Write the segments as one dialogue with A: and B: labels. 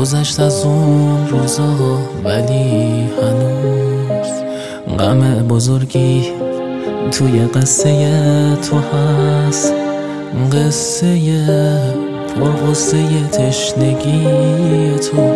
A: گذشت از اون روزا ولی هنوز غم بزرگی توی قصه تو هست، قصه پرغصه تشنگی تو،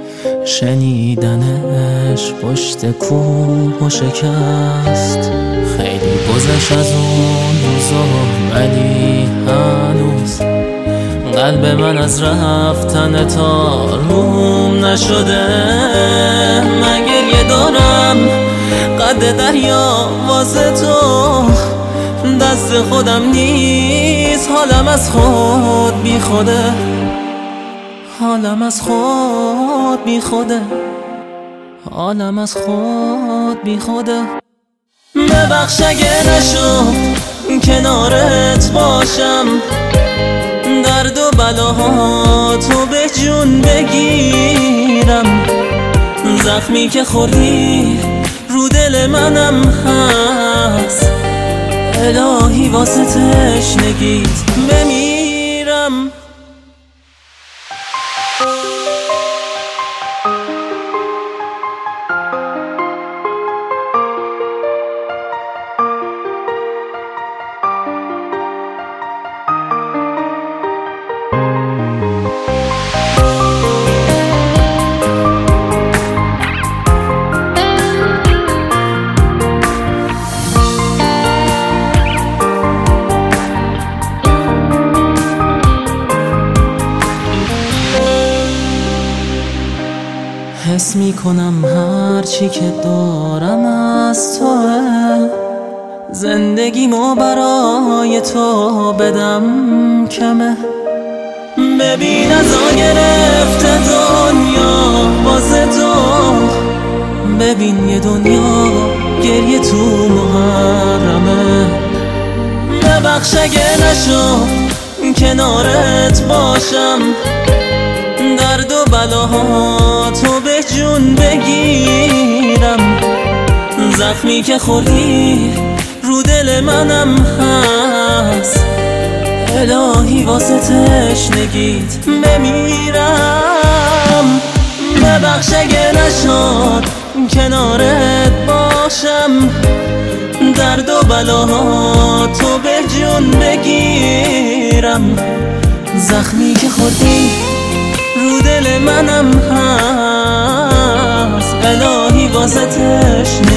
A: شنیدنش پشت کوه و شکست. خیلی گذشت از اون روزا ولی هنوز قلب من از رفتن تا روم نشده. من گریه دارم قد دریا واسه تو، دست خودم نیست، حالم از خود بی خوده، حالم از خود بی خوده، حالم از خود بی خوده. ببخش اگه نشد کنارت باشم، درد و بلاهاتو به جون بگیرم، زخمی که خوردی رو دل منم هست، الهی واسه تشنگیت بمیرم. حس میکنم هرچی که دارم از توه، زندگیمو برای تو بدم کمه. ببین از آن گرفته دنیا واسه تو، ببین یه دنیا گریه تو محرمه. ببخش اگه نشد کنارت باشم، درد و بلاهاتو به جون بگیرم، زخمی که خوردی رو دل منم هست، الهی واسه تشنگیت بمیرم. ببخش اگه نشد کنارت باشم، درد و بلاهاتو به جون بگیرم، زخمی که خوردی رو دل منم هست، الهی واسه تشنگیت